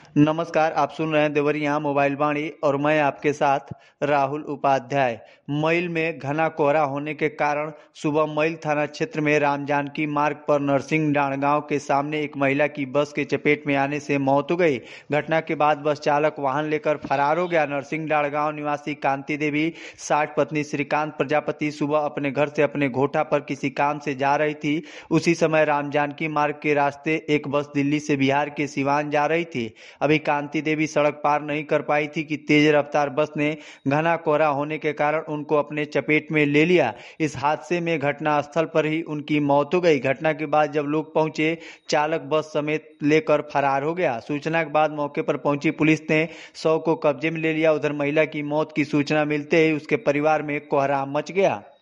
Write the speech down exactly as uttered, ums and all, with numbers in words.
नमस्कार, आप सुन रहे हैं देवरिया मोबाइल वाणी और मैं आपके साथ राहुल उपाध्याय। मैल में घना कोहरा होने के कारण सुबह मैल थाना क्षेत्र में रामजानकी मार्ग पर नरसिंह डांड के सामने एक महिला की बस के चपेट में आने से मौत हो गई। घटना के बाद बस चालक वाहन लेकर फरार हो गया। नरसिंह डांड निवासी कांति देवी साठ पत्नी श्रीकांत प्रजापति सुबह अपने घर से अपने घोटा पर किसी काम से जा रही थी। उसी समय रामजानकी मार्ग के रास्ते एक बस दिल्ली से बिहार के सिवान जा रही थी। अभी कांति देवी सड़क पार नहीं कर पाई थी कि तेज रफ्तार बस ने घना कोहरा होने के कारण उनको अपने चपेट में ले लिया। इस हादसे में घटनास्थल पर ही उनकी मौत हो गई। घटना के बाद जब लोग पहुंचे, चालक बस समेत लेकर फरार हो गया। सूचना के बाद मौके पर पहुंची पुलिस ने शव को कब्जे में ले लिया। उधर महिला की मौत की सूचना मिलते ही उसके परिवार में कोहराम मच गया।